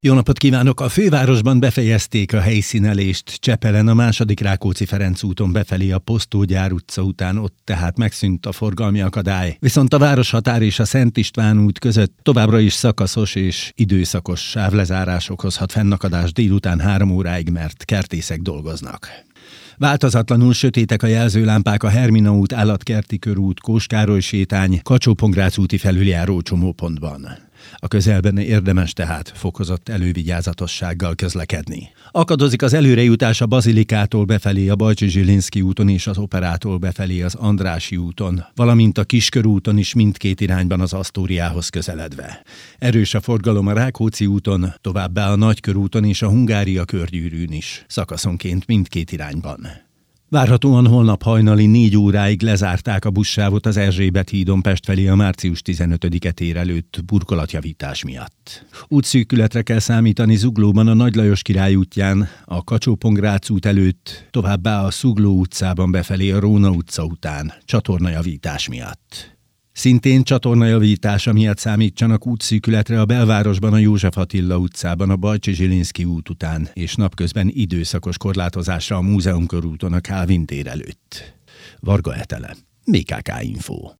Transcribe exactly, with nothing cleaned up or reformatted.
Jó napot kívánok! A fővárosban befejezték a helyszínelést Csepelen a második Rákóczi-Ferenc úton befelé a Posztógyár utca után, ott tehát megszűnt a forgalmi akadály. Viszont a Városhatár és a Szent István út között továbbra is szakaszos és időszakos sávlezárás okozhat fennakadást délután három óráig, mert kertészek dolgoznak. Változatlanul sötétek a jelzőlámpák a Hermina út, Állatkerti körút, Kós-Károly sétány, Kacsó-Pongrác úti felüljáró csomópontban. A közelben érdemes tehát fokozott elővigyázatossággal közlekedni. Akadozik az előrejutás a Bazilikától befelé a Bajcsy-Zsilinszky úton és az Operától befelé az Andrássy úton, valamint a Kiskörúton is mindkét irányban az Asztóriához közeledve. Erős a forgalom a Rákóczi úton, továbbá a Nagykörúton és a Hungária körgyűrűn is, szakaszonként mindkét irányban. Várhatóan holnap hajnali négy óráig lezárták a buszsávot az Erzsébet hídon Pest felé a március tizenötödike tér előtt burkolatjavítás miatt. Útszűkületre kell számítani Zuglóban a Nagy Lajos Király útján, a Kacsó-Pongrác út előtt, továbbá a Zugló utcában befelé a Róna utca után, csatornajavítás miatt. Szintén csatornajavítása miatt számítsanak útszűkületre a belvárosban a József Attila utcában, a Bajcsy-Zsilinszky út után, és napközben időszakos korlátozásra a Múzeum körúton a Kálvin tér előtt. Varga Etele, bé ká ká Info.